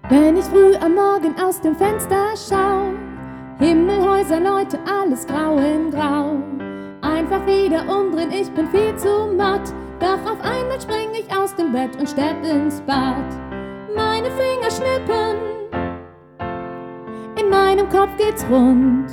Wenn ich früh am Morgen aus dem Fenster schau, Himmel, Häuser, Leute, alles grau in grau. Einfach wieder umdrehen, ich bin viel zu matt. Doch auf einmal spring ich aus dem Bett und stepp ins Bad. Meine Finger schnippen, in meinem Kopf geht's rund.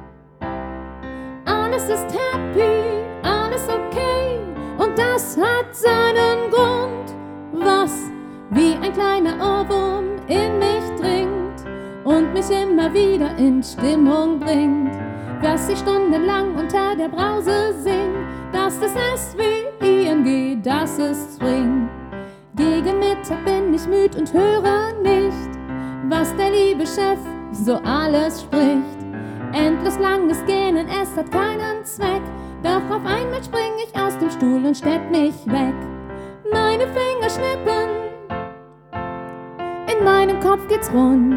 Alles ist happy, alles okay, und das hat seinen Grund. Was wie ein kleiner Ohrwurm in mich dringt und mich immer wieder in Stimmung bringt. Was ich stundenlang unter der Brause sing, das ist SWING, das ist Swing. Gegen Mittag bin ich müd und höre nicht, was der liebe Chef so alles spricht. Endlos langes Gähnen, es hat keinen Zweck, doch auf einmal spring ich aus dem Stuhl und stepp mich weg. Meine Finger schnippen, in meinem Kopf geht's rund.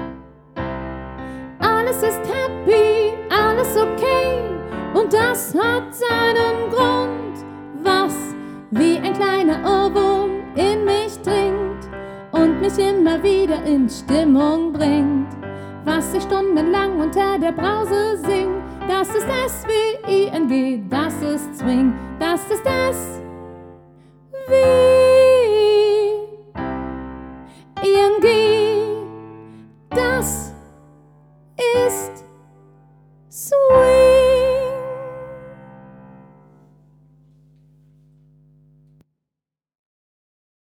Alles ist happy, alles okay, und das hat seinen Grund. Was wie ein kleiner Ohrwurm in mich dringt und mich immer wieder in Stimmung bringt. Was ich stundenlang unter der Brause sing, das ist SWING, das ist Swing, das ist SWING.